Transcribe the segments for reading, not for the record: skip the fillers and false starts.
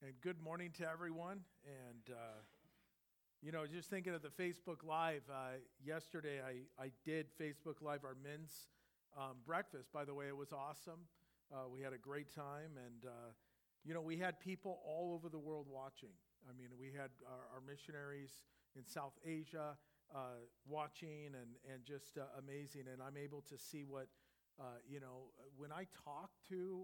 And good morning to everyone. And, just thinking of the Facebook Live, yesterday I did Facebook Live our men's breakfast. By the way, it was awesome. We had a great time. And, we had people all over the world watching. I mean, we had our missionaries in South Asia watching and just amazing. And I'm able to see what, when I talk to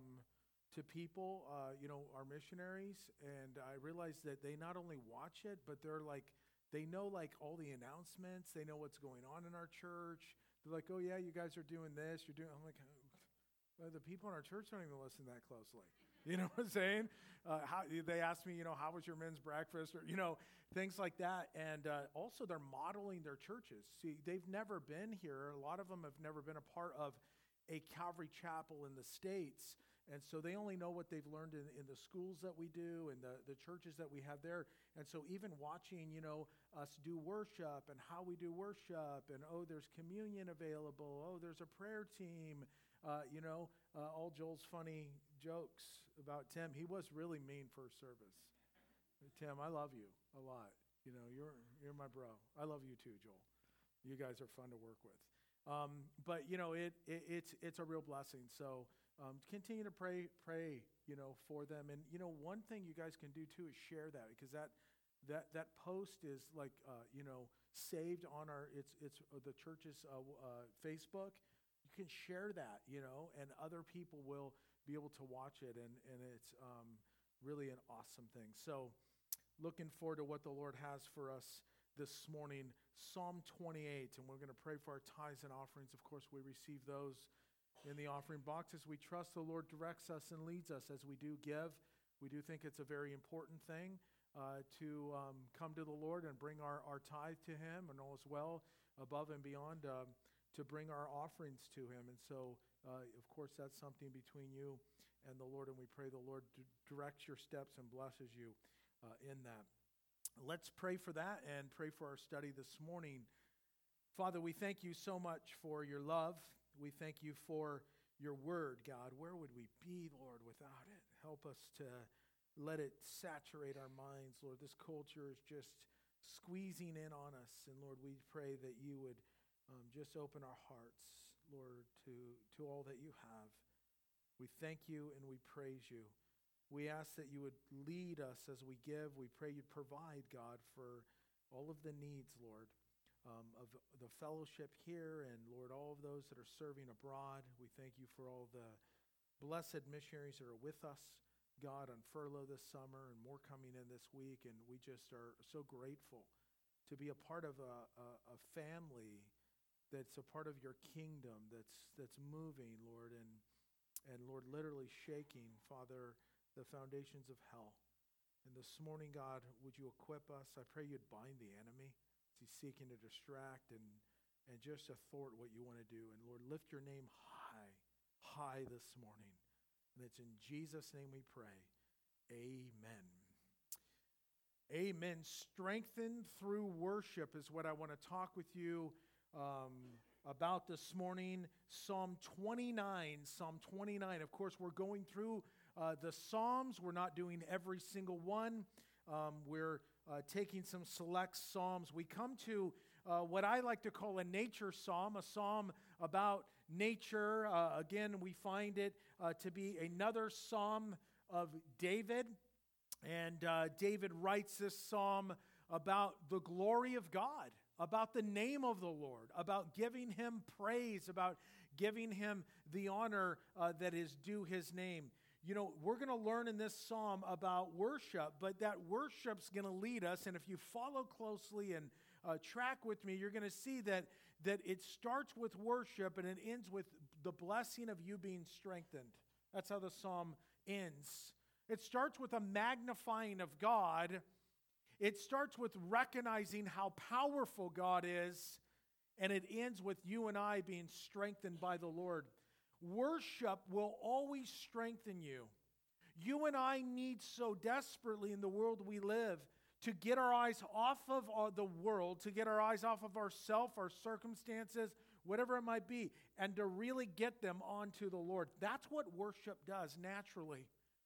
people, our missionaries, and I realize that they not only watch it, but they know all the announcements. They know what's going on in our church. They're like, oh yeah, you guys are doing this. I'm like, the people in our church don't even listen that closely. You know what I'm saying? They asked me, how was your men's breakfast? Or, things like that. And also they're modeling their churches. See, they've never been here. A lot of them have never been a part of a Calvary Chapel in the States. And so they only know what they've learned in the schools that we do and the churches that we have there. And so even watching, us do worship and how we do worship and, there's communion available. There's a prayer team. All Joel's funny jokes about Tim. He was really mean first service. Tim, I love you a lot. You're my bro. I love you too, Joel. You guys are fun to work with. But it's a real blessing. So continue to pray, for them. And one thing you guys can do too is share that, because that post is saved on it's the church's Facebook. You can share that, and other people will be able to watch it, and it's really an awesome thing. So looking forward to what the Lord has for us this morning. Psalm 28, and we're going to pray for our tithes and offerings. Of course, we receive those in the offering box as we trust the Lord directs us and leads us as we do give. We do think it's a very important thing to come to the Lord and bring our tithe to Him, and all as well above and beyond to bring our offerings to Him. And so, of course, that's something between you and the Lord, and we pray the Lord directs your steps and blesses you in that. Let's pray for that and pray for our study this morning. Father, we thank you so much for your love. We thank you for your word, God. Where would we be, Lord, without it? Help us to let it saturate our minds, Lord. This culture is just squeezing in on us. And Lord, we pray that you would just open our hearts, Lord, to all that you have. We thank you and we praise you. We ask that you would lead us as we give. We pray you'd provide, God, for all of the needs, Lord, of the fellowship here, and Lord, all of those that are serving abroad. We thank you for all the blessed missionaries that are with us, God, on furlough this summer, and more coming in this week. And we just are so grateful to be a part of a family that's a part of your kingdom, that's moving, Lord, and Lord, literally shaking, Father, the foundations of hell. And this morning, God, would you equip us? I pray you'd bind the enemy. He's seeking to distract and just to thwart what you want to do. And Lord, lift your name high this morning. And it's in Jesus' name we pray. Amen. Amen. Strengthened through worship is what I want to talk with you about this morning. Psalm 29. Psalm 29. Of course, we're going through the Psalms. We're not doing every single one. We're taking some select Psalms. We come to what I like to call a nature psalm, a psalm about nature. Again, we find it to be another psalm of David. And David writes this psalm about the glory of God, about the name of the Lord, about giving him praise, about giving him the honor that is due his name. We're going to learn in this psalm about worship, but that worship's going to lead us. And if you follow closely and track with me, you're going to see that it starts with worship and it ends with the blessing of you being strengthened. That's how the psalm ends. It starts with a magnifying of God. It starts with recognizing how powerful God is, and it ends with you and I being strengthened by the Lord. Worship will always strengthen you. You and I need so desperately in the world we live to get our eyes off of the world, to get our eyes off of ourselves, our circumstances, whatever it might be, and to really get them onto the Lord. That's what worship does naturally.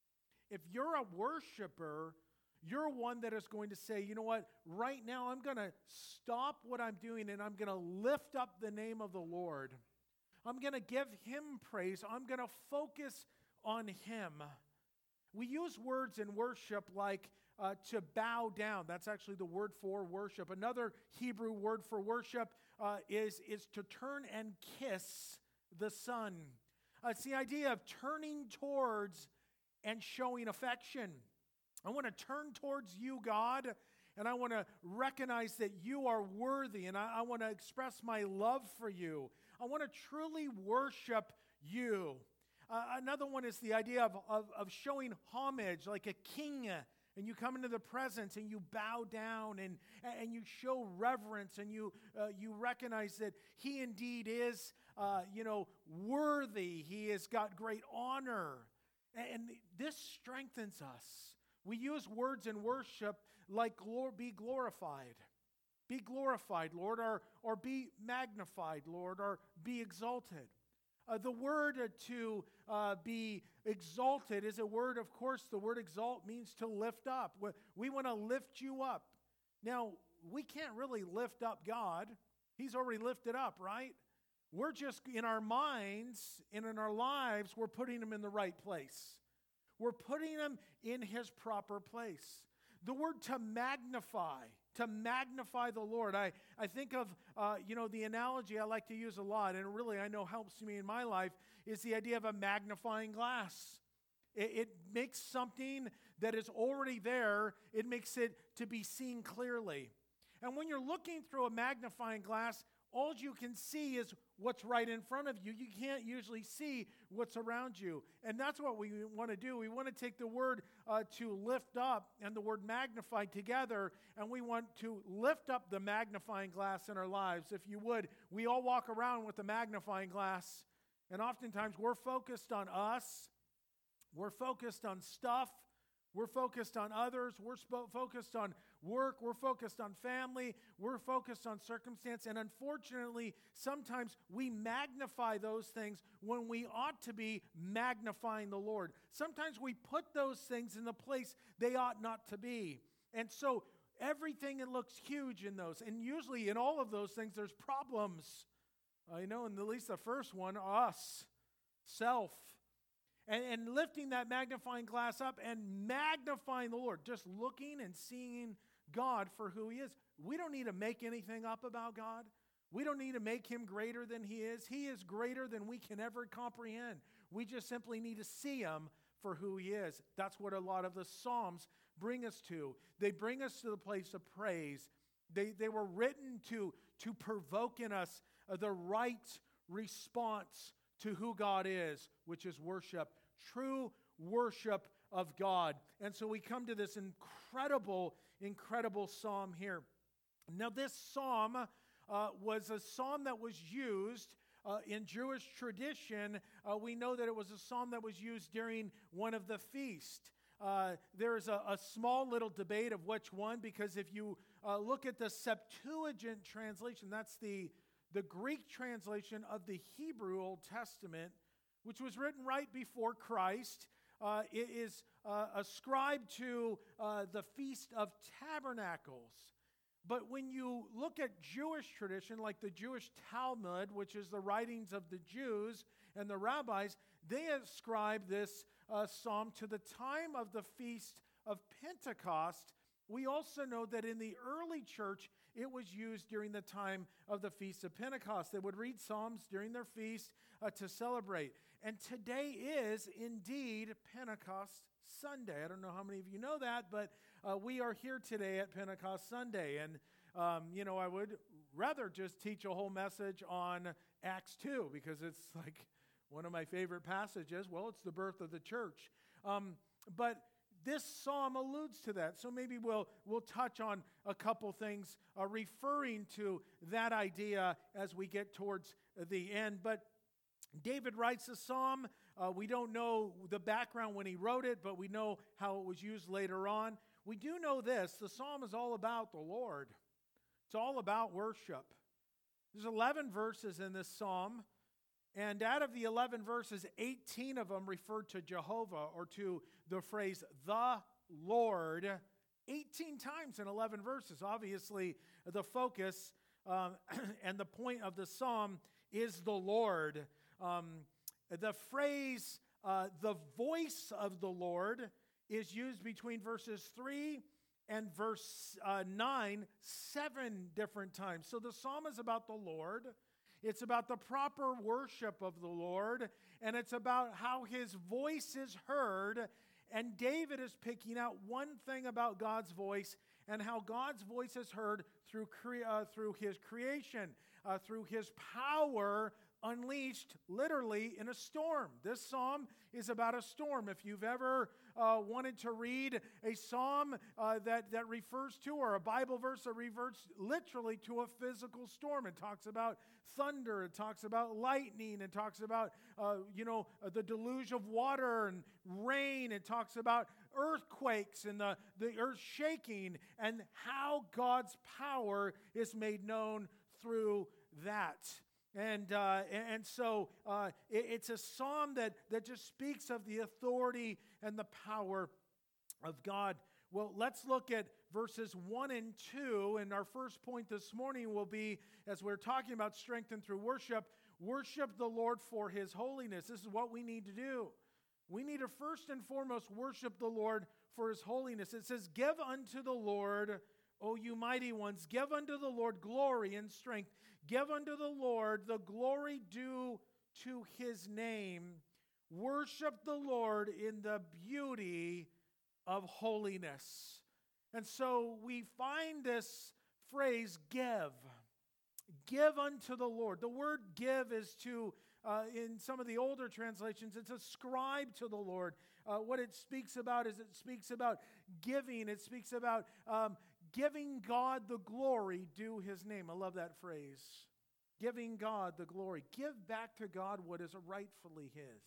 If you're a worshiper, you're one that is going to say, you know what, right now I'm going to stop what I'm doing and I'm going to lift up the name of the Lord. I'm going to give him praise. I'm going to focus on him. We use words in worship like to bow down. That's actually the word for worship. Another Hebrew word for worship is to turn and kiss the sun. It's the idea of turning towards and showing affection. I want to turn towards you, God, and I want to recognize that you are worthy, and I want to express my love for you. I want to truly worship you. Another one is the idea of showing homage, like a king, and you come into the presence and you bow down and you show reverence and you recognize that he indeed is worthy. He has got great honor, and this strengthens us. We use words in worship like be glorified. Be glorified, Lord, or be magnified, Lord, or be exalted. The word to be exalted is a word, of course, the word exalt means to lift up. We want to lift you up. Now, we can't really lift up God. He's already lifted up, right? We're just, in our minds and in our lives, we're putting him in the right place. We're putting him in his proper place. The word to magnify the Lord. I think of, the analogy I like to use a lot, and really I know helps me in my life, is the idea of a magnifying glass. It makes something that is already there, it makes it to be seen clearly. And when you're looking through a magnifying glass, all you can see is what's right in front of you. You can't usually see what's around you. And that's what we want to do. We want to take the word to lift up and the word magnify together, and we want to lift up the magnifying glass in our lives. If you would, we all walk around with a magnifying glass, and oftentimes we're focused on us. We're focused on stuff. We're focused on others. We're focused on work. We're focused on family. We're focused on circumstance. And unfortunately, sometimes we magnify those things when we ought to be magnifying the Lord. Sometimes we put those things in the place they ought not to be. And so everything it looks huge in those. And usually in all of those things, there's problems. And at least the first one, us, self. And lifting that magnifying glass up and magnifying the Lord, just looking and seeing God for who he is. We don't need to make anything up about God. We don't need to make him greater than he is. He is greater than we can ever comprehend. We just simply need to see him for who he is. That's what a lot of the Psalms bring us to. They bring us to the place of praise. They were written to provoke in us the right response to who God is, which is worship, true worship of God. And so we come to this incredible psalm here. Now this psalm was a psalm that was used in Jewish tradition. We know that it was a psalm that was used during one of the feasts. There's a small little debate of which one, because if you look at the Septuagint translation, that's the Greek translation of the Hebrew Old Testament, which was written right before Christ. It is ascribed to the Feast of Tabernacles. But when you look at Jewish tradition, like the Jewish Talmud, which is the writings of the Jews and the rabbis, they ascribe this psalm to the time of the Feast of Pentecost. We also know that in the early church, it was used during the time of the Feast of Pentecost. They would read Psalms during their feast to celebrate. And today is indeed Pentecost Sunday. I don't know how many of you know that, but we are here today at Pentecost Sunday. And, I would rather just teach a whole message on Acts 2, because it's like one of my favorite passages. Well, it's the birth of the church. But this psalm alludes to that. So maybe we'll touch on a couple things referring to that idea as we get towards the end. But David writes a psalm. We don't know the background when he wrote it, but we know how it was used later on. We do know this: the psalm is all about the Lord. It's all about worship. There's 11 verses in this psalm, And out of the 11 verses, 18 of them refer to Jehovah or to the phrase, the Lord, 18 times in 11 verses. Obviously, the focus and the point of the psalm is the Lord. The phrase, the voice of the Lord, is used between verses 3 and verse 9, 7 different times. So the psalm is about the Lord. It's about the proper worship of the Lord, and it's about how his voice is heard. And David is picking out one thing about God's voice and how God's voice is heard through his creation, through his power unleashed literally in a storm. This psalm is about a storm. If you've ever wanted to read a psalm that refers to, or a Bible verse that refers literally to a physical storm, it talks about thunder, it talks about lightning, it talks about the deluge of water and rain, it talks about earthquakes and the earth shaking, and how God's power is made known through that. And so it's a psalm that just speaks of the authority and the power of God. Well, let's look at verses 1 and 2. And our first point this morning will be, as we're talking about strengthened through worship the Lord for his holiness. This is what we need to do. We need to first and foremost worship the Lord for his holiness. It says, "Give unto the Lord, O you mighty ones, give unto the Lord glory and strength. Give unto the Lord the glory due to his name. Worship the Lord in the beauty of holiness." And so we find this phrase, give. Give unto the Lord. The word give is to, in some of the older translations, it's ascribed to the Lord. What it speaks about is it speaks about giving. It speaks about giving God the glory due his name. I love that phrase. Giving God the glory. Give back to God what is rightfully his.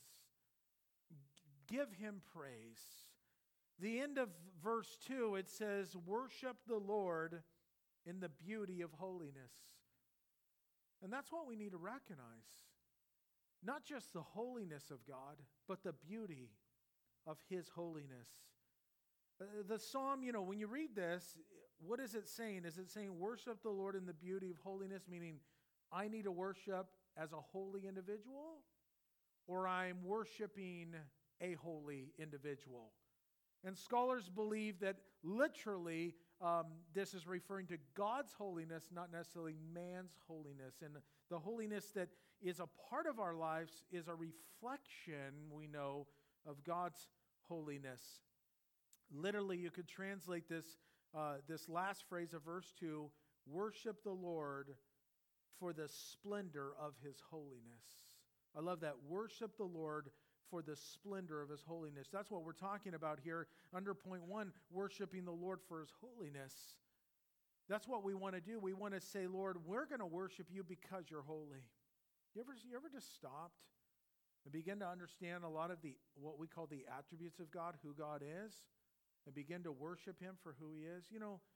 Give him praise. The end of verse 2, it says, "Worship the Lord in the beauty of holiness." And that's what we need to recognize. Not just the holiness of God, but the beauty of his holiness. The psalm, when you read this, what is it saying? Is it saying worship the Lord in the beauty of holiness, meaning I need to worship as a holy individual, or I'm worshiping a holy individual? And scholars believe that literally this is referring to God's holiness, not necessarily man's holiness. And the holiness that is a part of our lives is a reflection, we know, of God's holiness. Literally, you could translate this last phrase of verse 2, "Worship the Lord for the splendor of his holiness." I love that. Worship the Lord for the splendor of his holiness. That's what we're talking about here under point 1, worshiping the Lord for his holiness. That's what we want to do. We want to say, Lord, we're going to worship you because you're holy. You ever just stopped and begin to understand a lot of what we call the attributes of God, who God is, and begin to worship him for who he is?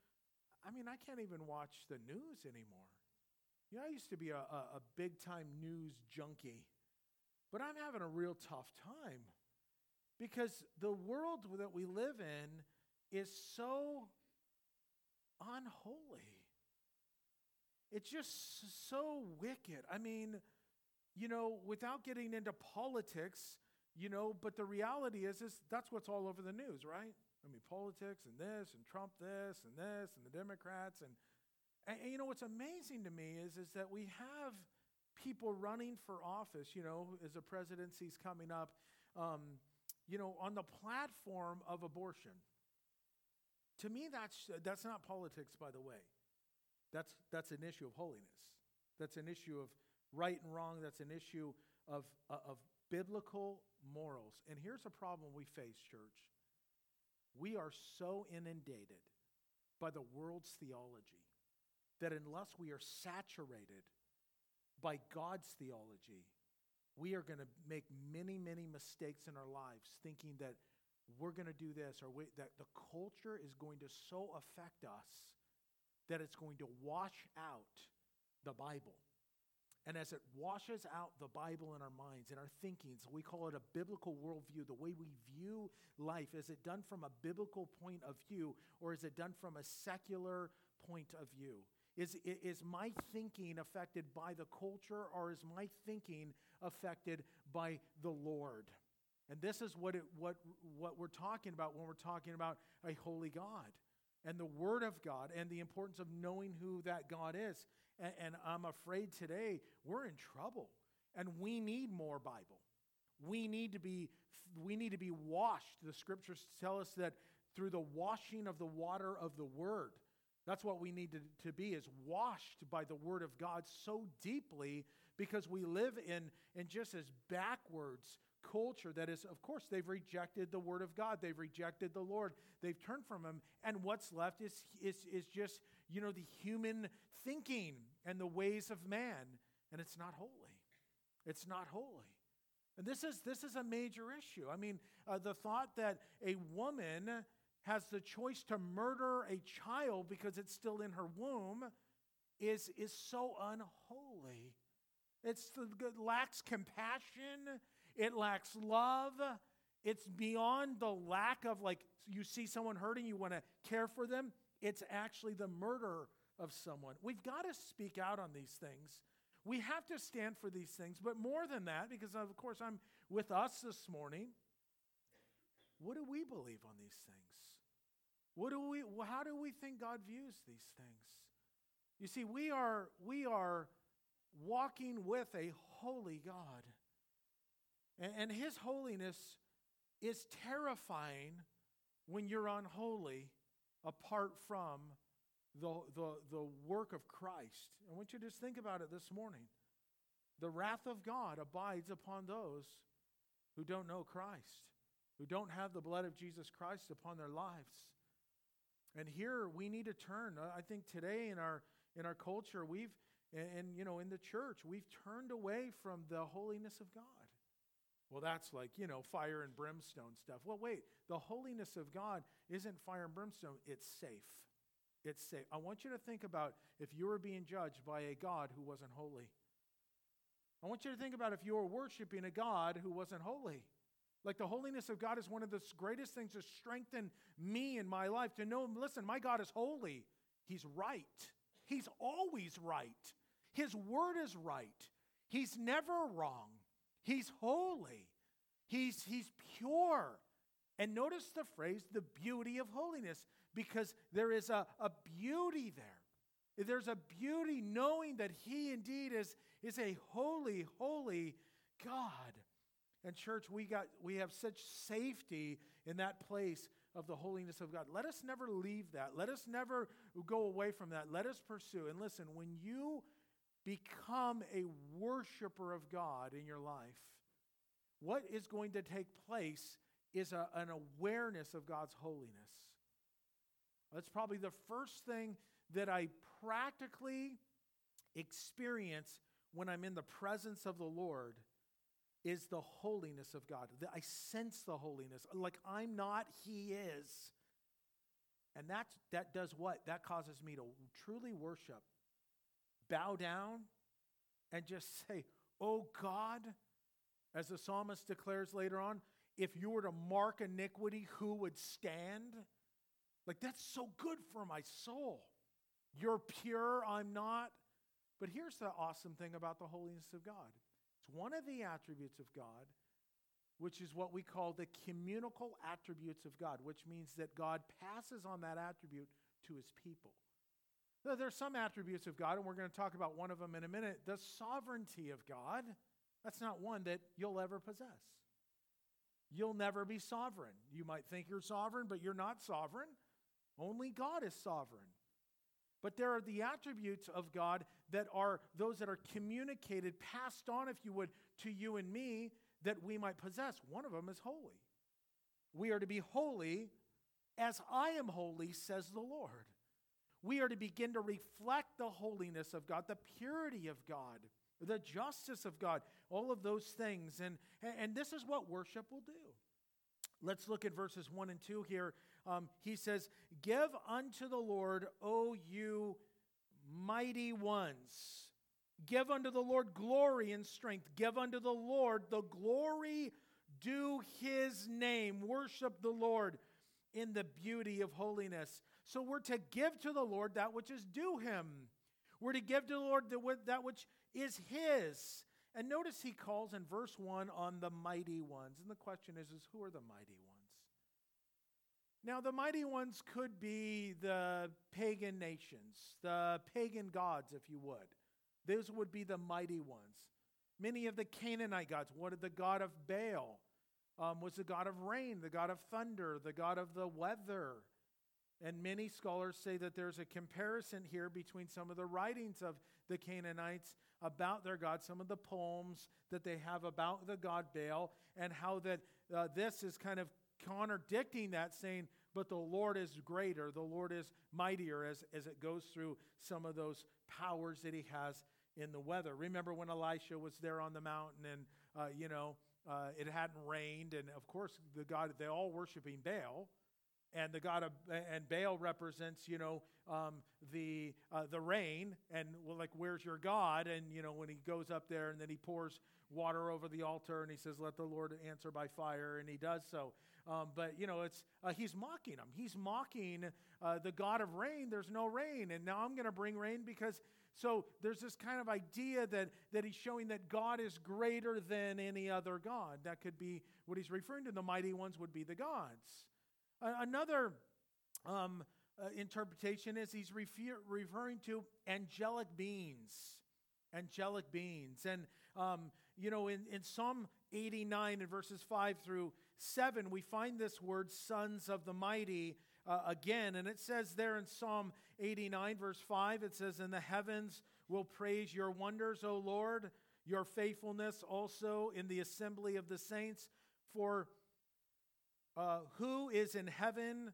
I can't even watch the news anymore. I used to be a big-time news junkie. But I'm having a real tough time because the world that we live in is so unholy. It's just so wicked. Without getting into politics, but the reality is that's what's all over the news, right? Politics and this and Trump this and the Democrats. And what's amazing to me is that we have people running for office, as the presidency's coming up, on the platform of abortion. To me, that's not politics, by the way. That's an issue of holiness. That's an issue of right and wrong. That's an issue of biblical morals. And here's a problem we face, church. We are so inundated by the world's theology that unless we are saturated by God's theology, we are going to make many, many mistakes in our lives thinking that we're going to do this or that the culture is going to so affect us that it's going to wash out the Bible. And as it washes out the Bible in our minds, in our thinkings, we call it a biblical worldview, the way we view life. Is it done from a biblical point of view, or is it done from a secular point of view? Is my thinking affected by the culture, or is my thinking affected by the Lord? And this is what we're talking about when we're talking about a holy God and the Word of God and the importance of knowing who that God is. And I'm afraid today we're in trouble, and we need more Bible. We need to be washed. The scriptures tell us that through the washing of the water of the Word, that's what we need to be, is washed by the Word of God so deeply, because we live in just as backwards culture that is, of course, they've rejected the Word of God. They've rejected the Lord. They've turned from Him. And what's left is just, the human thinking and the ways of man. And it's not holy. It's not holy. And this is a major issue. I mean, the thought that a woman has the choice to murder a child because it's still in her womb is so unholy. It lacks compassion. It lacks love. It's beyond the lack of, like, you see someone hurting, you want to care for them. It's actually the murder of someone. We've got to speak out on these things. We have to stand for these things. But more than that, because of course I'm with us this morning, what do we believe on these things? How do we think God views these things? You see, we are walking with a holy God. And His holiness is terrifying when you're unholy apart from the work of Christ. I want you to just think about it this morning. The wrath of God abides upon those who don't know Christ, who don't have the blood of Jesus Christ upon their lives. And here we need to turn. I think today in our culture, in the church, we've turned away from the holiness of God. Well, that's like, fire and brimstone stuff. Well, wait, the holiness of God isn't fire and brimstone. It's safe. It's safe. I want you to think about if you were being judged by a God who wasn't holy. I want you to think about if you were worshiping a God who wasn't holy. Like, the holiness of God is one of the greatest things to strengthen me in my life, to know, listen, my God is holy. He's right. He's always right. His word is right. He's never wrong. He's holy. He's pure. And notice the phrase, the beauty of holiness, because there is a beauty there. There's a beauty knowing that He indeed is a holy, holy God. And church, we have such safety in that place of the holiness of God. Let us never leave that. Let us never go away from that. Let us pursue. And listen, when you become a worshiper of God in your life, what is going to take place is an awareness of God's holiness. That's probably the first thing that I practically experience when I'm in the presence of the Lord, is the holiness of God. I sense the holiness. Like I'm not, He is. And that does what? That causes me to truly worship, bow down, and just say, oh God, as the psalmist declares later on, if you were to mark iniquity, who would stand? Like, that's so good for my soul. You're pure, I'm not. But here's the awesome thing about the holiness of God. It's one of the attributes of God, which is what we call the communicable attributes of God, which means that God passes on that attribute to His people. Now, there's some attributes of God, and we're going to talk about one of them in a minute. The sovereignty of God, that's not one that you'll ever possess. You'll never be sovereign. You might think you're sovereign, but you're not sovereign. Only God is sovereign. But there are the attributes of God that are those that are communicated, passed on, if you would, to you and me, that we might possess. One of them is holy. We are to be holy as I am holy, says the Lord. We are to begin to reflect the holiness of God, the purity of God, the justice of God, all of those things. And this is what worship will do. Let's look at verses 1 and 2 here. He says, give unto the Lord, O you mighty ones. Give unto the Lord glory and strength. Give unto the Lord the glory due his name. Worship the Lord in the beauty of holiness. So we're to give to the Lord that which is due him. We're to give to the Lord that which is his. And notice he calls in verse 1 on the mighty ones. And the question is who are the mighty ones? Now, the mighty ones could be the pagan nations, the pagan gods, if you would. Those would be the mighty ones. Many of the Canaanite gods. What did the god of Baal? Was the god of rain, the god of thunder, the god of the weather. And many scholars say that there's a comparison here between some of the writings of the Canaanites about their God, some of the poems that they have about the god Baal, and how that this is kind of contradicting that, saying, but the Lord is greater, the Lord is mightier, as it goes through some of those powers that he has in the weather. Remember when Elisha was there on the mountain and, it hadn't rained, and of course the God, they're all worshiping Baal. And the god of and Baal represents, the rain, and like, where's your God? And when he goes up there and then he pours water over the altar and he says, "Let the Lord answer by fire," and he does so. But it's he's mocking him. He's mocking the God of rain. There's no rain, and now I'm going to bring rain because. So there's this kind of idea that he's showing that God is greater than any other god. That could be what he's referring to. The mighty ones would be the gods. Another interpretation is he's referring to angelic beings. Angelic beings. And, in Psalm 89 in verses 5 through 7, we find this word, sons of the mighty, again. And it says there in Psalm 89 verse 5, it says, "And the heavens will praise your wonders, O Lord, your faithfulness also in the assembly of the saints. For who is in heaven,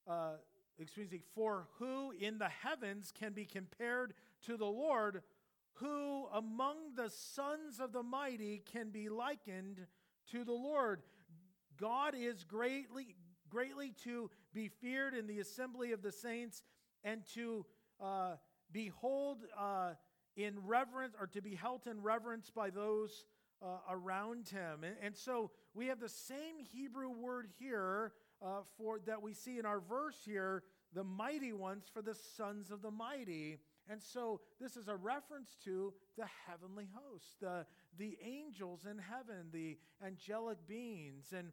for who in the heavens can be compared to the Lord? Who among the sons of the mighty can be likened to the Lord? God is greatly to be feared in the assembly of the saints, and to behold in reverence, or to be held in reverence by those around him." And so we have the same Hebrew word here for that we see in our verse here, the mighty ones, for the sons of the mighty. And so this is a reference to the heavenly host, the angels in heaven, the angelic beings. And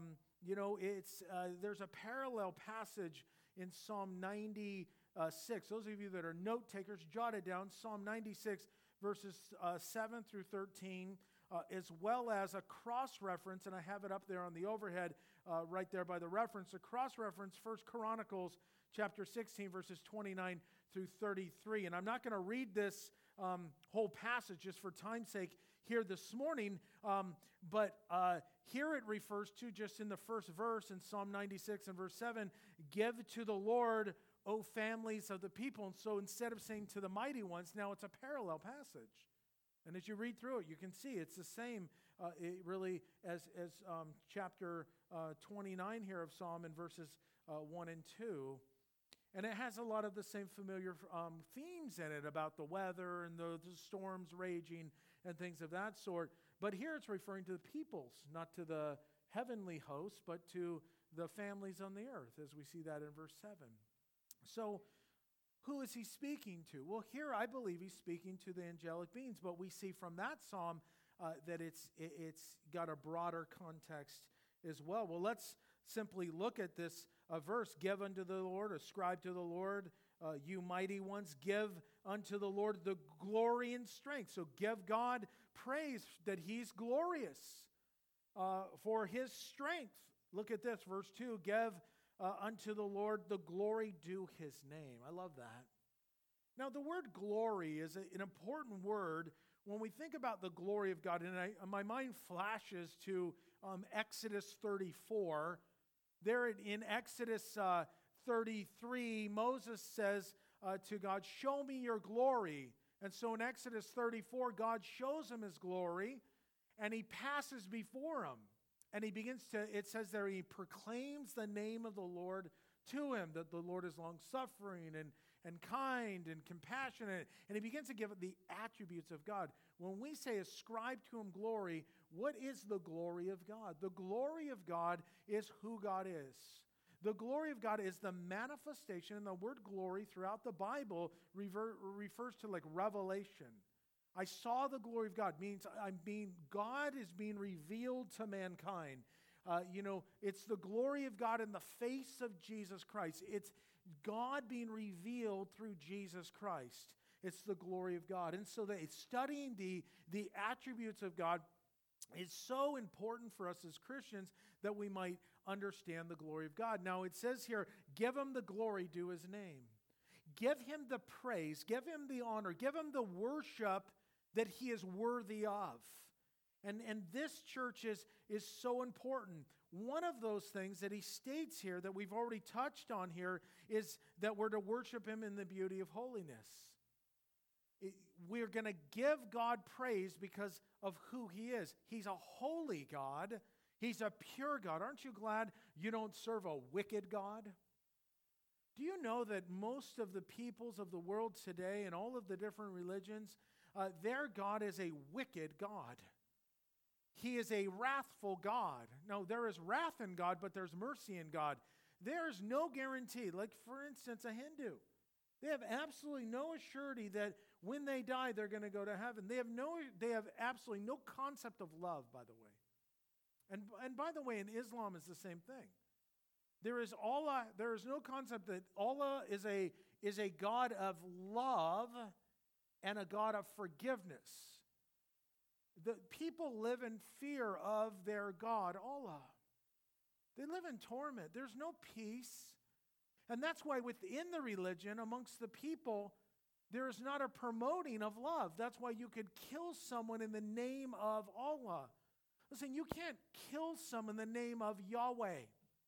there's a parallel passage in Psalm 96. Those of you that are note takers, jot it down. Psalm 96, verses 7 through 13. As well as a cross-reference, and I have it up there on the overhead right there by the reference, a cross-reference, 1 Chronicles chapter 16, verses 29 through 33. And I'm not going to read this whole passage just for time's sake here this morning, but here it refers to, just in the first verse in Psalm 96 and verse 7, "Give to the Lord, O families of the people." And so instead of saying to the mighty ones, now it's a parallel passage. And as you read through it, you can see it's the same really as chapter 29 here of Psalm in verses 1 and 2. And it has a lot of the same familiar themes in it about the weather and the storms raging and things of that sort. But here it's referring to the peoples, not to the heavenly hosts, but to the families on the earth, as we see that in verse 7. So who is he speaking to? Well, here I believe he's speaking to the angelic beings, but we see from that psalm that it's got a broader context as well. Well, let's simply look at this verse. "Give unto the Lord, ascribe to the Lord, you mighty ones, give unto the Lord the glory and strength." So give God praise that he's glorious for his strength. Look at this, verse 2, "Give unto the Lord the glory due his name." I love that. Now, the word glory is an important word when we think about the glory of God. And my mind flashes to Exodus 34. There in Exodus 33, Moses says to God, "Show me your glory." And so in Exodus 34, God shows him his glory, and he passes before him. And he begins to, it says there, he proclaims the name of the Lord to him, that the Lord is long-suffering and kind and compassionate, and he begins to give the attributes of God. When we say ascribe to him glory, what is the glory of God? The glory of God is who God is. The glory of God is the manifestation, and the word glory throughout the Bible refers to like revelation. I saw the glory of God means God is being revealed to mankind. It's the glory of God in the face of Jesus Christ. It's God being revealed through Jesus Christ. It's the glory of God. And so studying the attributes of God is so important for us as Christians that we might understand the glory of God. Now it says here, give him the glory due his name. Give him the praise, give him the honor, give him the worship that he is worthy of. And this church is so important. One of those things that he states here that we've already touched on here is that we're to worship him in the beauty of holiness. We're going to give God praise because of who he is. He's a holy God. He's a pure God. Aren't you glad you don't serve a wicked God? Do you know that most of the peoples of the world today and all of the different religions, their God is a wicked God. He is a wrathful God. No, there is wrath in God, but there's mercy in God. There is no guarantee. Like, for instance, a Hindu. They have absolutely no assurity that when they die, they're going to go to heaven. They have absolutely no concept of love, by the way. And by the way, in Islam, it's the same thing. There is no concept that Allah is a God of love and a God of forgiveness. The people live in fear of their God, Allah. They live in torment. There's no peace. And that's why within the religion, amongst the people, there is not a promoting of love. That's why you could kill someone in the name of Allah. Listen, you can't kill someone in the name of Yahweh.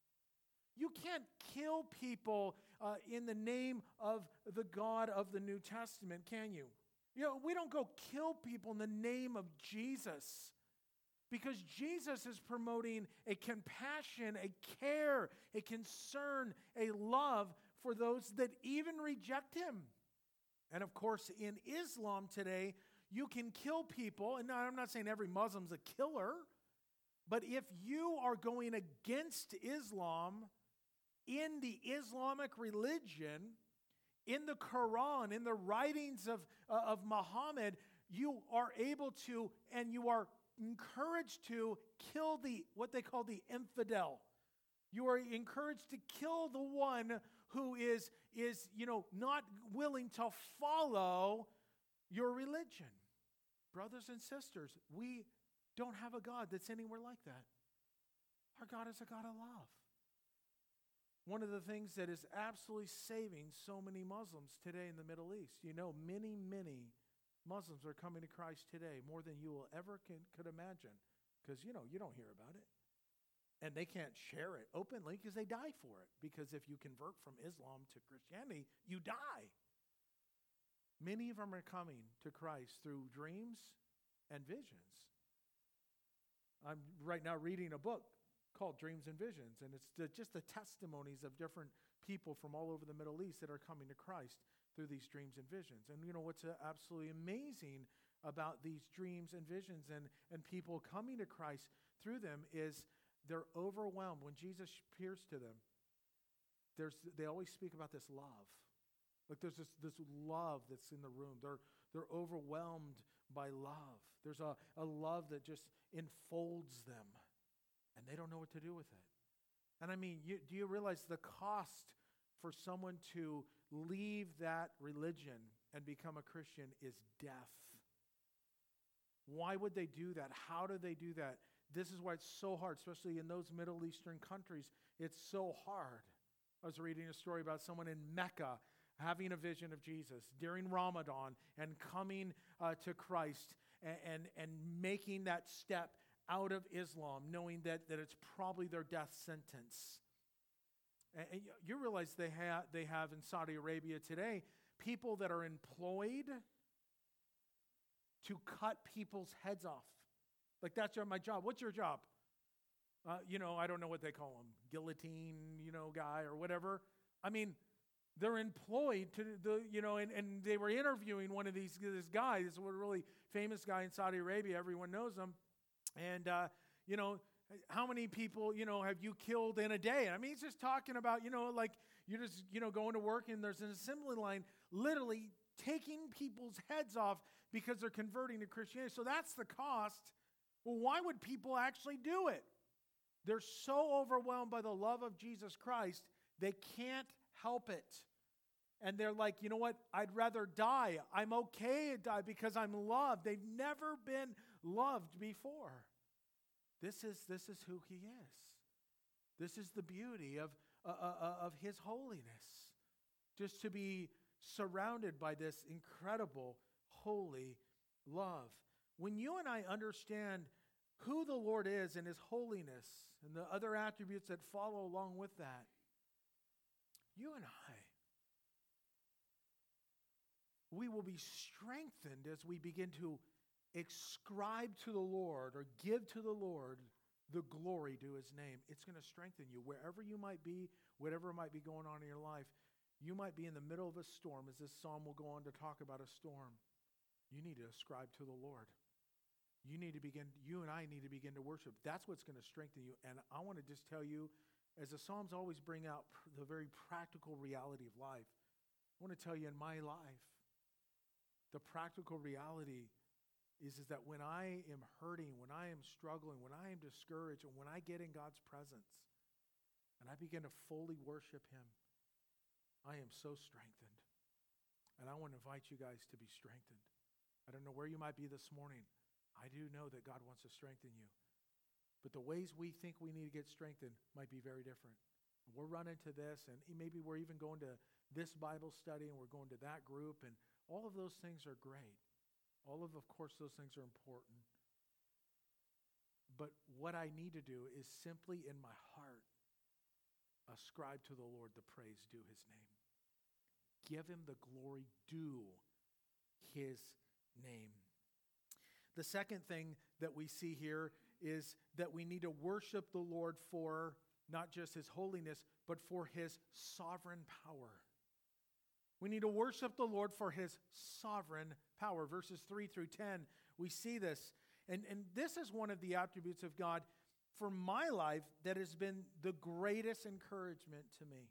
You can't kill people in the name of the God of the New Testament, can you? We don't go kill people in the name of Jesus, because Jesus is promoting a compassion, a care, a concern, a love for those that even reject him. And of course, in Islam today, you can kill people, and I'm not saying every Muslim's a killer, but if you are going against Islam in the Islamic religion, in the Quran, in the writings of Muhammad, you are able to, and you are encouraged to kill what they call the infidel. You are encouraged to kill the one who is not willing to follow your religion. Brothers and sisters, we don't have a God that's anywhere like that. Our God is a God of love. One of the things that is absolutely saving so many Muslims today in the Middle East, many, many Muslims are coming to Christ today, more than you will ever could imagine, because, you don't hear about it. And they can't share it openly because they die for it. Because if you convert from Islam to Christianity, you die. Many of them are coming to Christ through dreams and visions. I'm right now reading a book called Dreams and Visions, and it's just the testimonies of different people from all over the Middle East that are coming to Christ through these dreams and visions. And what's absolutely amazing about these dreams and visions and people coming to Christ through them is they're overwhelmed. When Jesus appears to them, they always speak about this love. Like there's this love that's in the room. They're overwhelmed by love. There's a love that just enfolds them. And they don't know what to do with it. And I mean, do you realize the cost for someone to leave that religion and become a Christian is death? Why would they do that? How do they do that? This is why it's so hard, especially in those Middle Eastern countries. It's so hard. I was reading a story about someone in Mecca having a vision of Jesus during Ramadan and coming to Christ and making that step out of Islam, knowing that it's probably their death sentence. And you realize they have in Saudi Arabia today people that are employed to cut people's heads off. Like, that's my job. What's your job? I don't know what they call them, guillotine, guy or whatever. I mean, They're employed and they were interviewing one of this guy. This is a really famous guy in Saudi Arabia. Everyone knows him. And, how many people, have you killed in a day? I mean, he's just talking about, like you're just, going to work and there's an assembly line literally taking people's heads off because they're converting to Christianity. So that's the cost. Well, why would people actually do it? They're so overwhelmed by the love of Jesus Christ, they can't help it. And they're like, you know what? I'd rather die. I'm okay to die because I'm loved. They've never been loved before. This is who he is. This is the beauty of his holiness. Just to be surrounded by this incredible, holy love. When you and I understand who the Lord is and his holiness and the other attributes that follow along with that, you and we will be strengthened as we begin to ascribe to the Lord or give to the Lord the glory to his name. It's going to strengthen you wherever you might be, whatever might be going on in your life. You might be in the middle of a storm, as this psalm will go on to talk about a storm. You need to ascribe to the Lord. You and I need to begin to worship. That's what's going to strengthen you. And I want to just tell you, as the Psalms always bring out the very practical reality of life, I want to tell you in my life, the practical reality is that when I am hurting, when I am struggling, when I am discouraged, and when I get in God's presence and I begin to fully worship him, I am so strengthened. And I want to invite you guys to be strengthened. I don't know where you might be this morning. I do know that God wants to strengthen you. But the ways we think we need to get strengthened might be very different. We're running to this, and maybe we're even going to this Bible study, and we're going to that group, and all of those things are great. Of course, those things are important. But what I need to do is simply in my heart ascribe to the Lord the praise due his name. Give him the glory due his name. The second thing that we see here is that we need to worship the Lord for not just his holiness, but for his sovereign power. We need to worship the Lord for his sovereign power. Verses 3 through 10, we see this. And this is one of the attributes of God for my life that has been the greatest encouragement to me.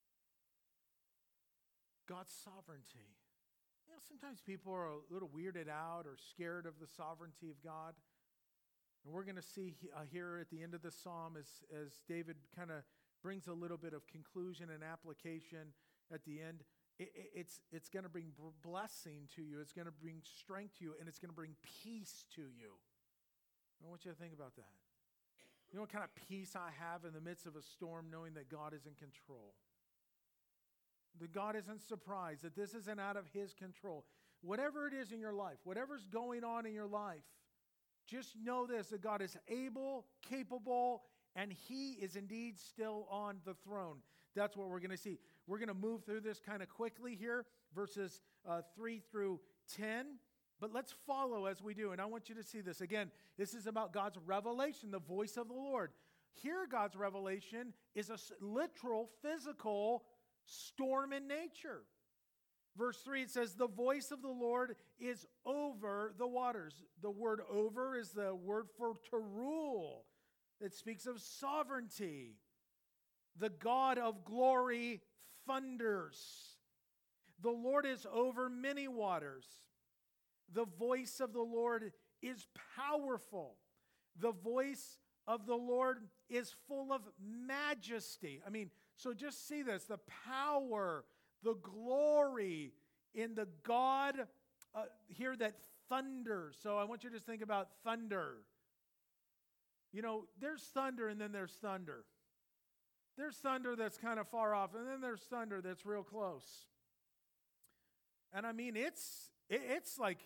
God's sovereignty. Sometimes people are a little weirded out or scared of the sovereignty of God. And we're going to see here at the end of the psalm as David kind of brings a little bit of conclusion and application at the end. It's going to bring blessing to you. It's going to bring strength to you, and it's going to bring peace to you. I want you to think about that. You know what kind of peace I have in the midst of a storm, knowing that God is in control. That God isn't surprised, that this isn't out of his control. Whatever it is in your life, whatever's going on in your life, just know this, that God is able, capable, and he is indeed still on the throne. That's what we're going to see. We're going to move through this kind of quickly here, verses 3 through 10. But let's follow as we do. And I want you to see this. Again, this is about God's revelation, the voice of the Lord. Here, God's revelation is a literal, physical storm in nature. Verse 3, it says, the voice of the Lord is over the waters. The word over is the word for to rule. It speaks of sovereignty. The God of glory thunders. The Lord is over many waters. The voice of the Lord is powerful. The voice of the Lord is full of majesty. So just see this, the power, the glory in the God here that thunders. So I want you to just think about thunder. There's thunder and then there's thunder. There's thunder that's kind of far off, and then there's thunder that's real close. And it's like,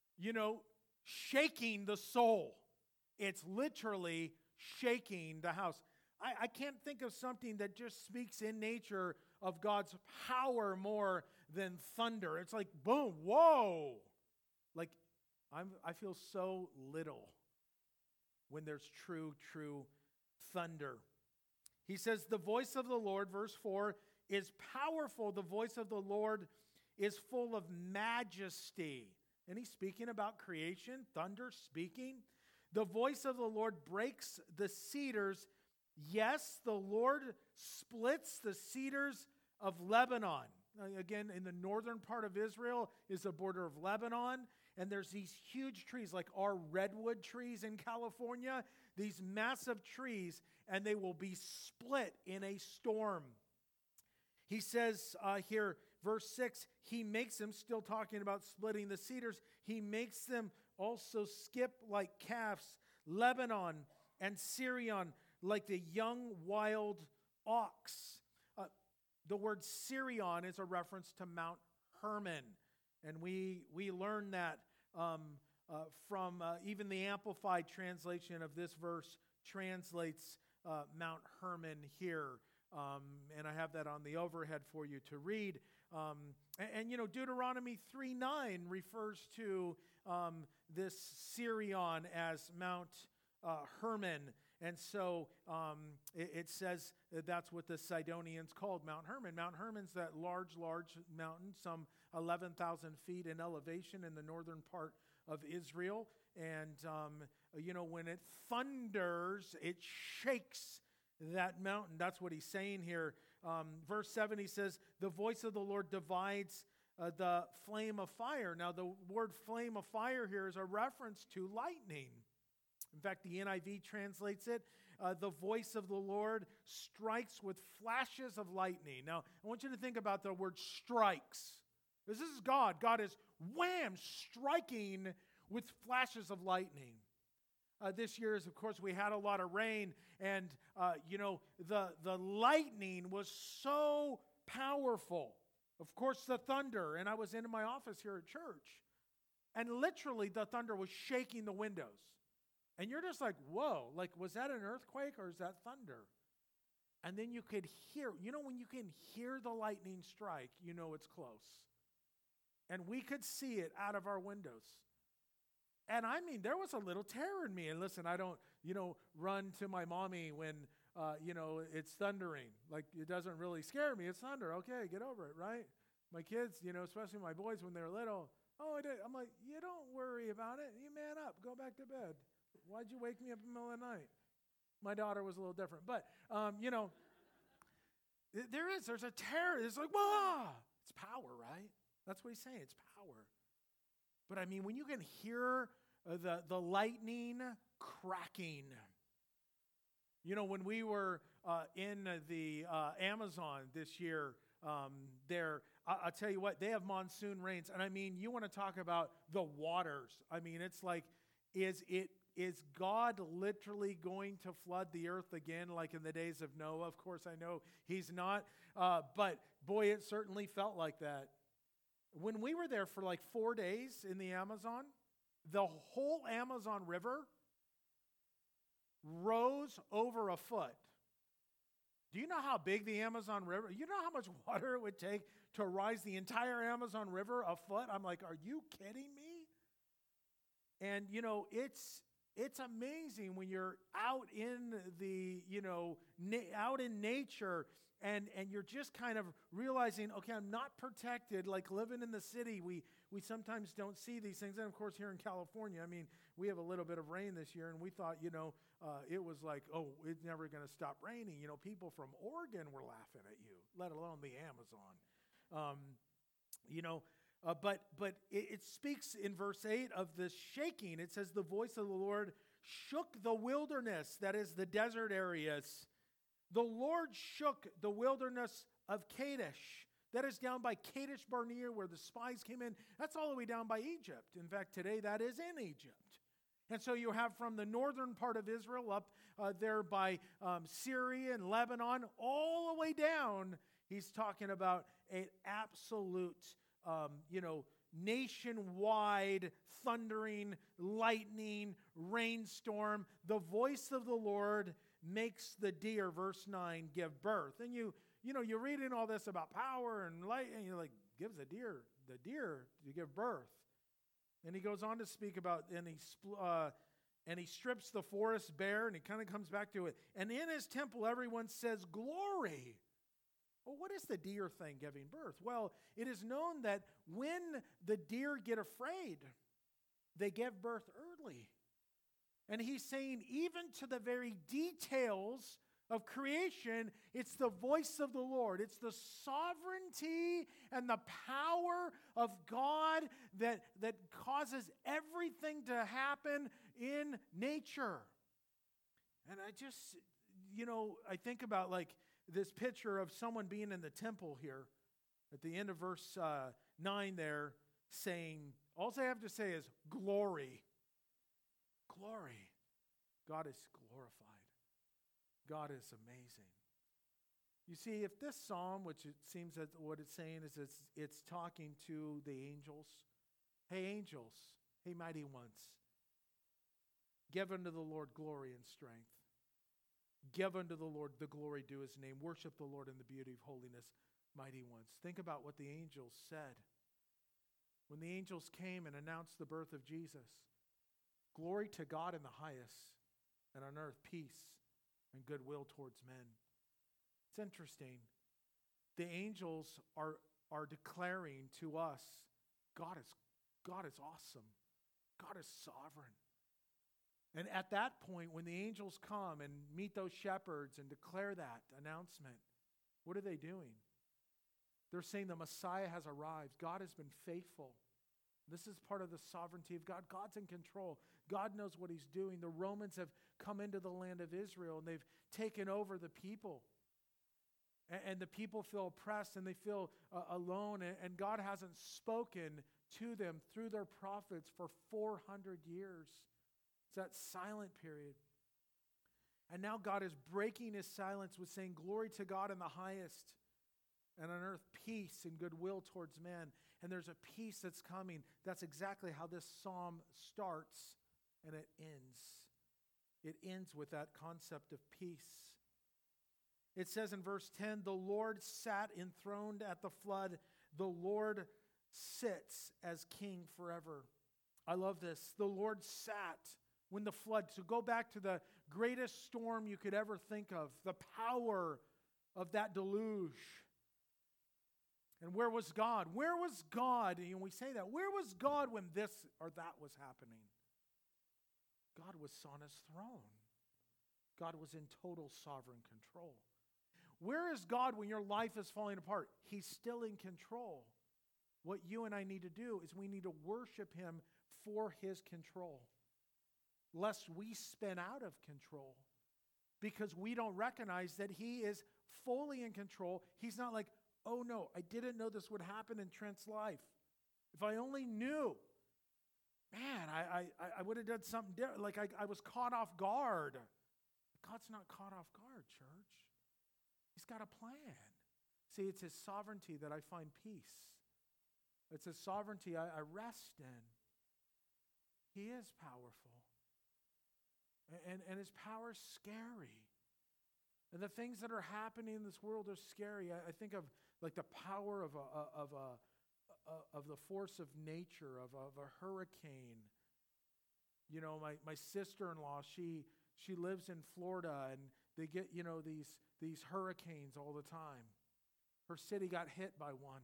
shaking the soul. It's literally shaking the house. I can't think of something that just speaks in nature of God's power more than thunder. It's like, boom, whoa. Like, I feel so little when there's true thunder. He says, the voice of the Lord, verse 4, is powerful. The voice of the Lord is full of majesty. And he's speaking about creation, thunder speaking. The voice of the Lord breaks the cedars. Yes, the Lord splits the cedars of Lebanon. Again, in the northern part of Israel is the border of Lebanon. And there's these huge trees, like our redwood trees in California, these massive trees, and they will be split in a storm. He says here, verse 6, he makes them, still talking about splitting the cedars, he makes them also skip like calves, Lebanon and Sirion, like the young wild ox. The word Sirion is a reference to Mount Hermon. And we learn that from even the Amplified translation of this verse translates Mount Hermon here. And I have that on the overhead for you to read. And Deuteronomy 3:9 refers to this Sirion as Mount Hermon. And so it says that's what the Sidonians called Mount Hermon. Mount Hermon's that large mountain, some 11,000 feet in elevation in the northern part of Israel. And, when it thunders, it shakes that mountain. That's what he's saying here. Verse 7, he says, the voice of the Lord divides the flame of fire. Now, the word flame of fire here is a reference to lightning. In fact, the NIV translates it, the voice of the Lord strikes with flashes of lightning. Now, I want you to think about the word strikes. This is God. God is, wham, striking with flashes of lightning. This year, of course, we had a lot of rain, and, the lightning was so powerful. Of course, the thunder, and I was in my office here at church, and literally the thunder was shaking the windows. And you're just like, whoa, like, was that an earthquake or is that thunder? And then you could hear, when you can hear the lightning strike, it's close. And we could see it out of our windows. And I mean, there was a little terror in me. And listen, I don't, run to my mommy when, it's thundering. Like, it doesn't really scare me. It's thunder. Okay, get over it, right? My kids, especially my boys when they're little, I'm like, you don't worry about it. You man up. Go back to bed. Why'd you wake me up in the middle of the night? My daughter was a little different. But, there's a terror. It's like, whoa! It's power, right? That's what he's saying. It's power. But I mean, when you can hear the lightning cracking. When we were in the Amazon this year, I'll tell you what, they have monsoon rains. And I mean, you want to talk about the waters. I mean, it's like, is God literally going to flood the earth again like in the days of Noah? Of course, I know he's not. But boy, it certainly felt like that. When we were there for like 4 days in the Amazon, the whole Amazon River rose over a foot. Do you know how big the Amazon River, you know how much water it would take to rise the entire Amazon River a foot? I'm like, are you kidding me? And, it's amazing when you're out in the, out in nature and you're just kind of realizing, okay, I'm not protected. Like living in the city, we sometimes don't see these things. And of course, here in California, I mean, we have a little bit of rain this year, and we thought, it was like, oh, it's never going to stop raining. People from Oregon were laughing at you, let alone the Amazon. But it speaks in verse 8 of the shaking. It says, the voice of the Lord shook the wilderness, that is the desert areas. The Lord shook the wilderness of Kadesh. That is down by Kadesh Barnea, where the spies came in. That's all the way down by Egypt. In fact, today that is in Egypt. And so you have from the northern part of Israel up there by Syria and Lebanon, all the way down, he's talking about an absolute nationwide thundering, lightning, rainstorm. The voice of the Lord makes the deer, verse 9, give birth. And you're reading all this about power and light, and you're like, gives the deer to give birth. And he goes on to speak about, and he strips the forest bare, and he kind of comes back to it. And in his temple, everyone says, glory. Well, what is the deer thing giving birth? Well, it is known that when the deer get afraid, they give birth early. And he's saying, even to the very details of creation, it's the voice of the Lord. It's the sovereignty and the power of God that causes everything to happen in nature. And I just, I think about like this picture of someone being in the temple here at the end of verse 9 there, saying, all I have to say is glory. Glory. God is glorified. God is amazing. You see, if this psalm, which it seems that what it's saying is it's talking to the angels. Hey, angels. Hey, mighty ones. Give unto the Lord glory and strength. Give unto the Lord the glory due his name. Worship the Lord in the beauty of holiness, mighty ones. Think about what the angels said. When the angels came and announced the birth of Jesus, glory to God in the highest, and on earth peace and goodwill towards men. It's interesting. The angels are declaring to us, God is awesome. God is sovereign. And at that point, when the angels come and meet those shepherds and declare that announcement, what are they doing? They're saying the Messiah has arrived. God has been faithful. This is part of the sovereignty of God. God's in control. God knows what he's doing. The Romans have come into the land of Israel and they've taken over the people. And the people feel oppressed and they feel alone. And God hasn't spoken to them through their prophets for 400 years. It's that silent period. And now God is breaking his silence with saying, glory to God in the highest, and on earth peace and goodwill towards men. And there's a peace that's coming. That's exactly how this psalm starts and it ends. It ends with that concept of peace. It says in verse 10, the Lord sat enthroned at the flood. The Lord sits as king forever. I love this. The Lord sat when the flood, to go back to the greatest storm you could ever think of, the power of that deluge. And where was God? Where was God? And we say that. Where was God when this or that was happening? God was on his throne. God was in total sovereign control. Where is God when your life is falling apart? He's still in control. What you and I need to do is we need to worship him for his control, lest we spin out of control because we don't recognize that he is fully in control. He's not like, oh no, I didn't know this would happen in Trent's life. If I only knew, man, I would have done something different. Like I was caught off guard. God's not caught off guard, church. He's got a plan. See, it's his sovereignty that I find peace. It's his sovereignty I rest in. He is powerful. And his power is scary. And the things that are happening in this world are scary. I think of like the power of the force of nature, of a hurricane. You know, my sister-in-law, she lives in Florida, and they get, these hurricanes all the time. Her city got hit by one.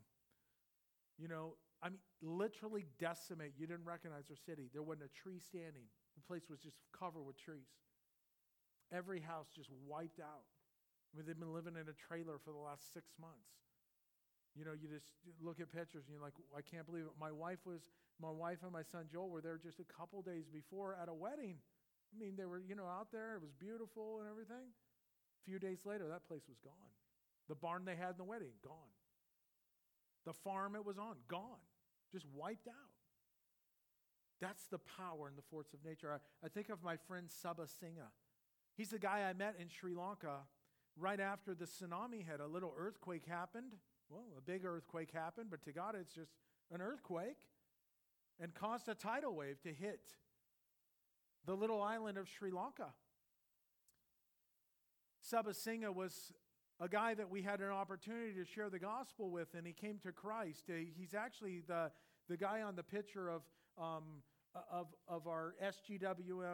Literally decimate. You didn't recognize her city. There wasn't a tree standing. The place was just covered with trees. Every house just wiped out. They've been living in a trailer for the last 6 months. You just look at pictures and you're like, I can't believe it. My wife and my son Joel were there just a couple days before at a wedding. They were, out there. It was beautiful and everything. A few days later, that place was gone. The barn they had in the wedding, gone. The farm it was on, gone. Just wiped out. That's the power and the force of nature. I think of my friend Sabha Singh. He's the guy I met in Sri Lanka right after the tsunami hit. A little earthquake happened. Well, a big earthquake happened, but to God it's just an earthquake, and caused a tidal wave to hit the little island of Sri Lanka. Sabha Singh was a guy that we had an opportunity to share the gospel with, and he came to Christ. He's actually the guy on the picture of our SGWM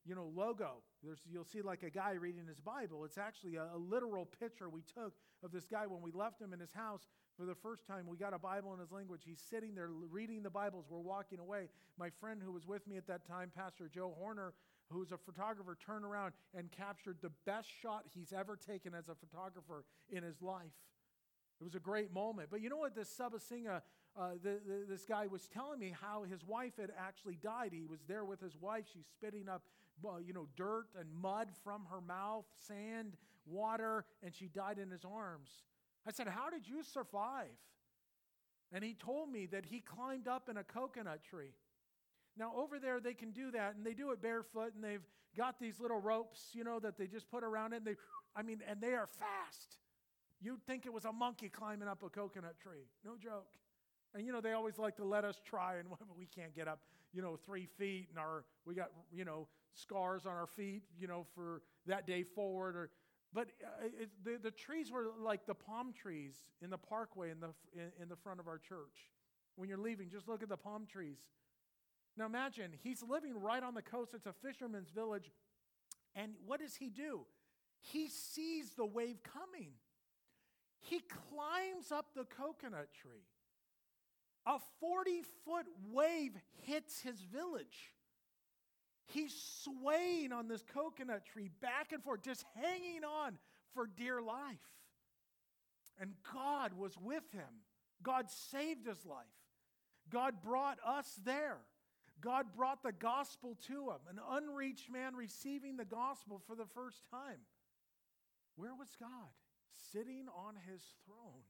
logo. You'll see like a guy reading his Bible. It's actually a literal picture we took of this guy when we left him in his house for the first time. We got a Bible in his language. He's sitting there reading the Bibles. We're walking away. My friend who was with me at that time, Pastor Joe Horner, who's a photographer, turned around and captured the best shot he's ever taken as a photographer in his life. It was a great moment. But you know what this Sabasinga, this guy was telling me how his wife had actually died. He was there with his wife. She's spitting up, dirt and mud from her mouth, sand, water, and she died in his arms. I said, how did you survive? And he told me that he climbed up in a coconut tree. Now, over there, they can do that, and they do it barefoot, and they've got these little ropes, that they just put around it, and they are fast. You'd think it was a monkey climbing up a coconut tree. No joke. And, they always like to let us try, and we can't get up, 3 feet, and we got, scars on our feet, for that day forward. But the trees were like the palm trees in the parkway in the front of our church. When you're leaving, just look at the palm trees. Now imagine, he's living right on the coast. It's a fisherman's village. And what does he do? He sees the wave coming. He climbs up the coconut tree. A 40-foot wave hits his village. He's swaying on this coconut tree back and forth, just hanging on for dear life. And God was with him. God saved his life. God brought us there. God brought the gospel to him, an unreached man receiving the gospel for the first time. Where was God? Sitting on his throne.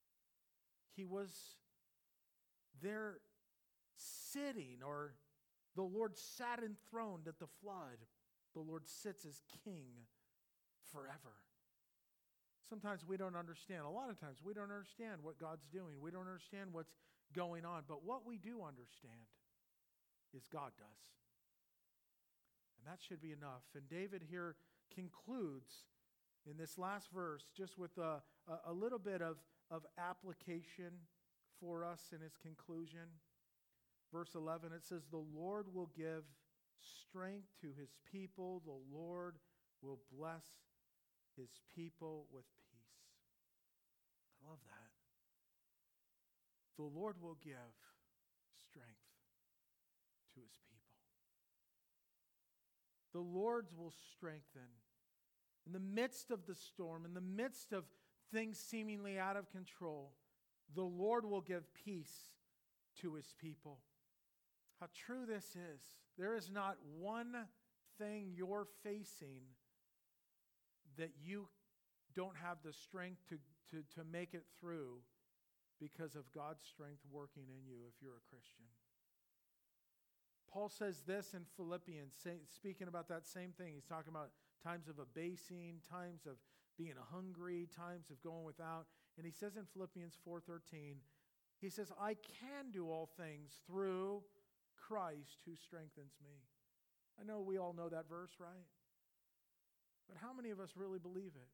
He was there sitting, or the Lord sat enthroned at the flood. The Lord sits as king forever. Sometimes we don't understand. A lot of times we don't understand what God's doing. We don't understand what's going on. But what we do understand is God does. And that should be enough. And David here concludes in this last verse just with a little bit of application for us in his conclusion. Verse 11, it says, the Lord will give strength to his people. The Lord will bless his people with peace. I love that. The Lord will give strength to his people. The Lord will strengthen. In the midst of the storm, in the midst of things seemingly out of control, the Lord will give peace to his people. How true this is. There is not one thing you're facing that you don't have the strength to make it through because of God's strength working in you if you're a Christian. Paul says this in Philippians, speaking about that same thing. He's talking about times of abasing, times of being hungry, times of going without. And he says in Philippians 4:13, he says, I can do all things through Christ who strengthens me. I know we all know that verse, right? But how many of us really believe it?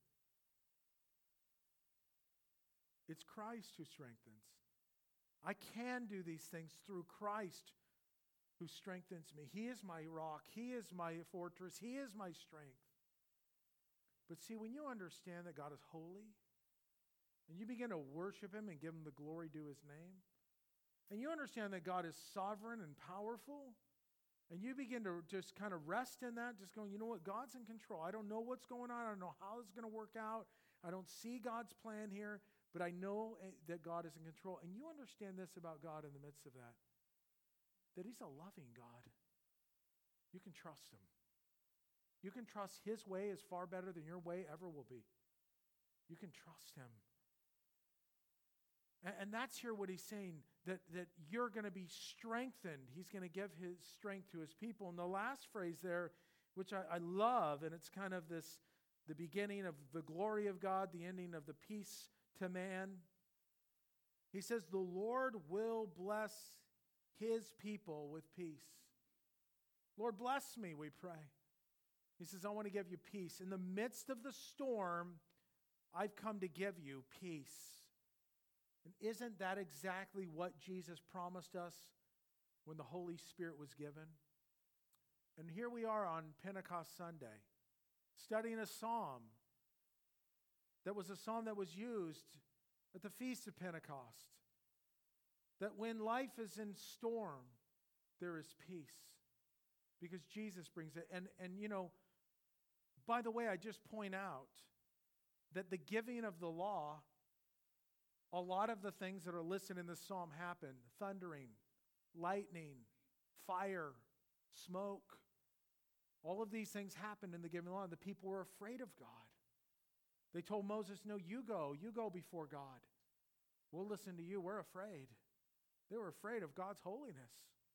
It's Christ who strengthens. I can do these things through Christ who strengthens me. He is my rock. He is my fortress. He is my strength. But see, when you understand that God is holy, and you begin to worship him and give him the glory due his name, and you understand that God is sovereign and powerful, and you begin to just kind of rest in that, just going, you know what, God's in control. I don't know what's going on. I don't know how it's going to work out. I don't see God's plan here, but I know that God is in control. And you understand this about God in the midst of that he's a loving God. You can trust him. You can trust his way is far better than your way ever will be. You can trust him. And that's here what he's saying, that you're going to be strengthened. He's going to give his strength to his people. And the last phrase there, which I love, and it's kind of the beginning of the glory of God, the ending of the peace to man. He says, the Lord will bless his people with peace. Lord, bless me, we pray. He says, I want to give you peace. In the midst of the storm, I've come to give you peace. And isn't that exactly what Jesus promised us when the Holy Spirit was given? And here we are on Pentecost Sunday, studying a psalm that was a psalm that was used at the Feast of Pentecost. That when life is in storm, there is peace. Because Jesus brings it. And you know, by the way, I just point out that the giving of the law, a lot of the things that are listed in this psalm happen. Thundering, lightning, fire, smoke. All of these things happened in the giving of the law. The people were afraid of God. They told Moses, no, you go before God. We'll listen to you. We're afraid. They were afraid of God's holiness.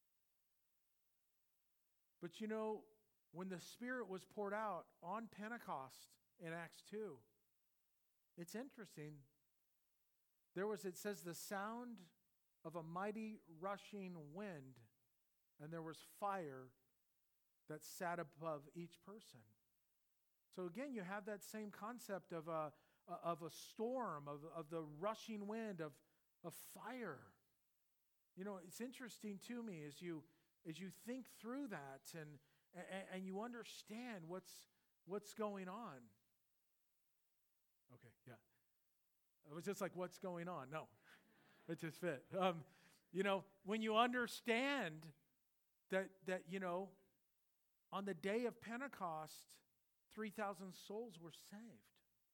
But you know, when the Spirit was poured out on Pentecost in Acts 2, it's interesting. It says the sound of a mighty rushing wind, and there was fire that sat above each person. So again, you have that same concept of a storm, of the rushing wind, of fire. You know, it's interesting to me as you think through that and you understand what's going on. Okay, yeah. It was just like, what's going on? No, it just fit. You know, when you understand that you know, on the day of Pentecost, 3,000 souls were saved.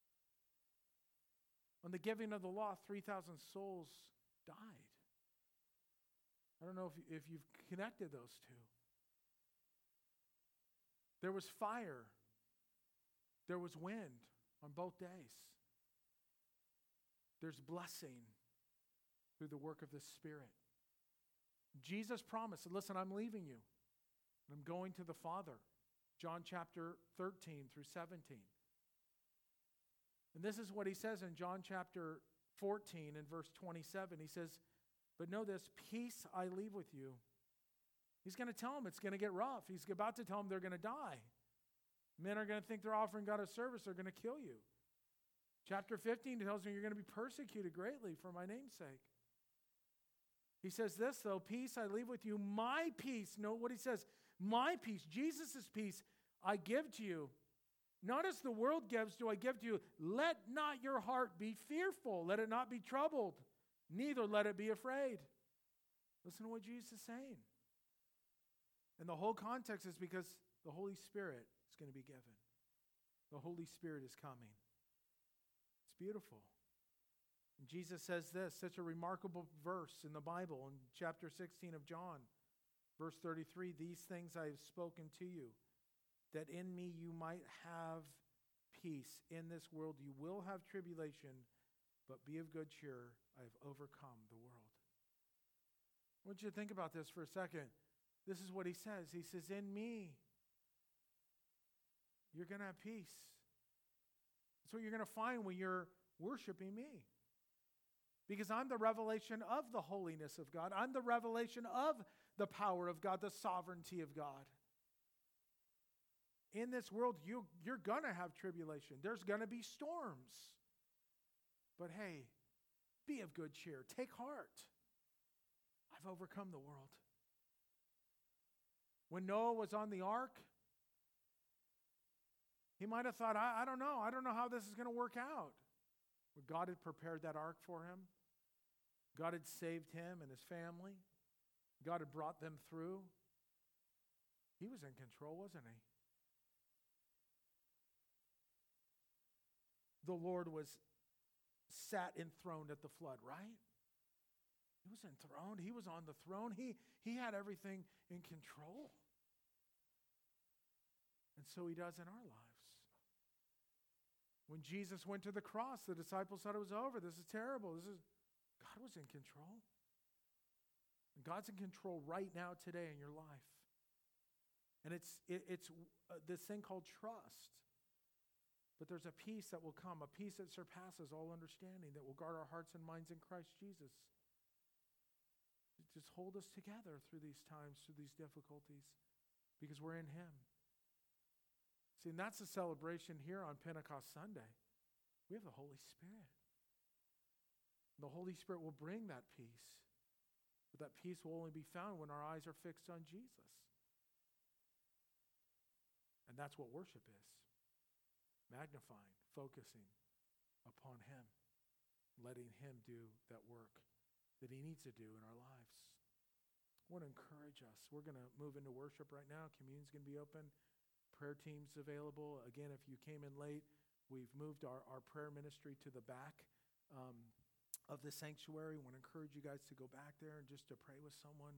On the giving of the law, 3,000 souls died. I don't know if you've connected those two. There was fire. There was wind on both days. There's blessing through the work of the Spirit. Jesus promised, listen, I'm leaving you. And I'm going to the Father. John chapter 13 through 17. And this is what he says in John chapter 14 and verse 27. He says, but know this, peace I leave with you. He's going to tell them it's going to get rough. He's about to tell them they're going to die. Men are going to think they're offering God a service. They're going to kill you. Chapter 15 tells them you're going to be persecuted greatly for my name's sake. He says this, though, peace I leave with you, my peace. Note what he says, my peace, Jesus' peace, I give to you. Not as the world gives do I give to you. Let not your heart be fearful. Let it not be troubled. Neither let it be afraid. Listen to what Jesus is saying. And the whole context is because the Holy Spirit is going to be given. The Holy Spirit is coming. It's beautiful. And Jesus says this, such a remarkable verse in the Bible, in chapter 16 of John, verse 33, these things I have spoken to you, that in me you might have peace. In this world you will have tribulation, but be of good cheer. I have overcome the world. I want you to think about this for a second. This is what he says. He says, in me, you're going to have peace. That's what you're going to find when you're worshiping me. Because I'm the revelation of the holiness of God. I'm the revelation of the power of God, the sovereignty of God. In this world, you're going to have tribulation. There's going to be storms. But hey, be of good cheer. Take heart. I've overcome the world. When Noah was on the ark, he might have thought, I don't know. I don't know how this is going to work out. But God had prepared that ark for him. God had saved him and his family. God had brought them through. He was in control, wasn't he? The Lord sat enthroned at the flood, right? He was enthroned. He was on the throne. He had everything in control. And so he does in our lives. When Jesus went to the cross, the disciples thought it was over. This is terrible. God was in control. And God's in control right now today in your life. And it's this thing called trust. But there's a peace that will come, a peace that surpasses all understanding, that will guard our hearts and minds in Christ Jesus. Just hold us together through these times, through these difficulties, because we're in him. See, and that's the celebration here on Pentecost Sunday. We have the Holy Spirit. The Holy Spirit will bring that peace. But that peace will only be found when our eyes are fixed on Jesus. And that's what worship is. Magnifying, focusing upon him, letting him do that work that he needs to do in our lives. I want to encourage us. We're going to move into worship right now. Communion's going to be open. Prayer team's available. Again, if you came in late, we've moved our prayer ministry to the back of the sanctuary. I want to encourage you guys to go back there and just to pray with someone.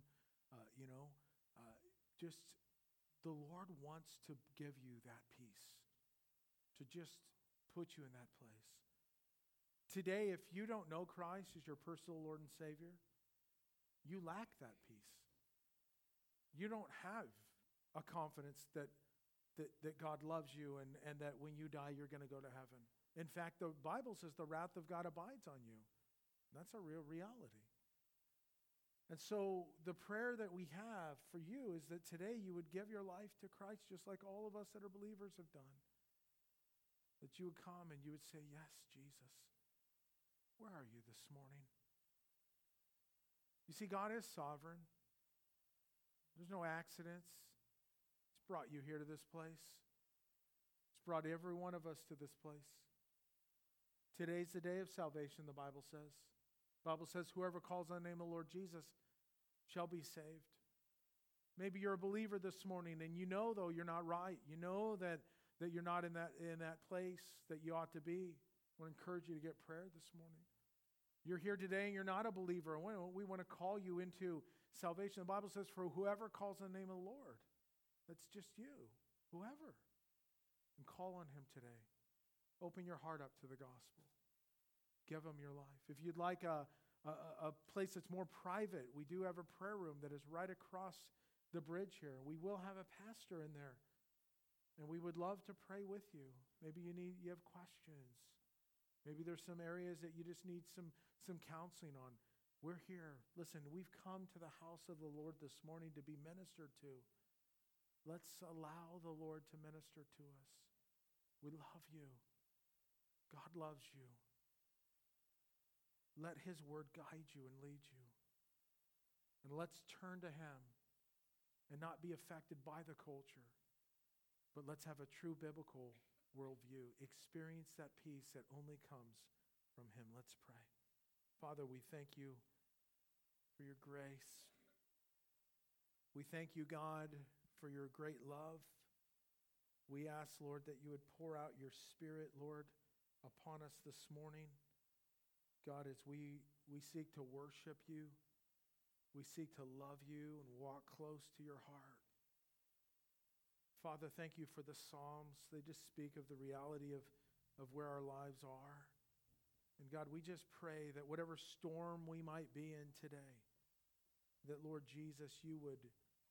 Just the Lord wants to give you that peace, to just put you in that place. Today, if you don't know Christ as your personal Lord and Savior, you lack that peace. You don't have a confidence that God loves you and that when you die, you're going to go to heaven. In fact, the Bible says the wrath of God abides on you. That's a real reality. And so the prayer that we have for you is that today you would give your life to Christ just like all of us that are believers have done. That you would come and you would say, yes, Jesus, where are you this morning? You see, God is sovereign. There's no accidents. He's brought you here to this place. He's brought every one of us to this place. Today's the day of salvation, the Bible says. The Bible says, whoever calls on the name of the Lord Jesus shall be saved. Maybe you're a believer this morning and you know, though, you're not right. You know that you're not in that place that you ought to be. I want to encourage you to get prayer this morning. You're here today and you're not a believer. We want to call you into salvation. The Bible says, for whoever calls on the name of the Lord, that's just you, whoever. And call on him today. Open your heart up to the gospel. Give him your life. If you'd like a place that's more private, we do have a prayer room that is right across the bridge here. We will have a pastor in there. And we would love to pray with you. Maybe you have questions. Maybe there's some areas that you just need some counseling on. We're here. Listen, we've come to the house of the Lord this morning to be ministered to. Let's allow the Lord to minister to us. We love you. God loves you. Let his word guide you and lead you. And let's turn to him and not be affected by the culture, but let's have a true biblical worldview. Experience that peace that only comes from him. Let's pray. Father, we thank you for your grace. We thank you, God, for your great love. We ask, Lord, that you would pour out your Spirit, Lord, upon us this morning. God, as we seek to worship you, we seek to love you and walk close to your heart. Father, thank you for the Psalms. They just speak of the reality of where our lives are. And God, we just pray that whatever storm we might be in today, that Lord Jesus, you would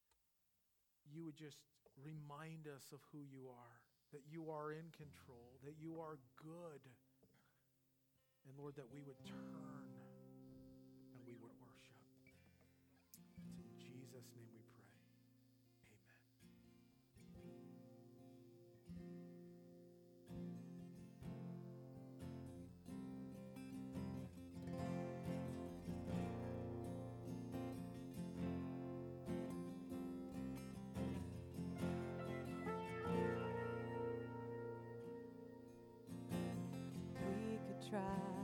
just remind us of who you are, that you are in control, that you are good. And Lord, that we would turn and we would worship. It's in Jesus' name we pray. We could try